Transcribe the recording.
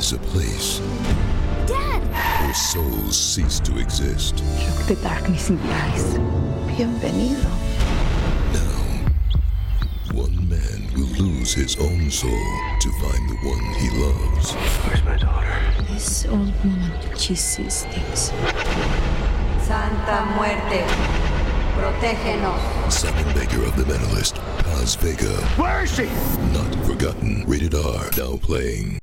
is a place Dad! where souls cease to exist. Look, the darkness in the eyes. Bienvenido. Now, one man will lose his own soul to find the one he loves. Where's my daughter? This old woman, she sees things. Santa Muerte, protégenos. Simon Baker of The Mentalist, Paz Vega. Where is she? Not Forgotten. Rated R. Now playing.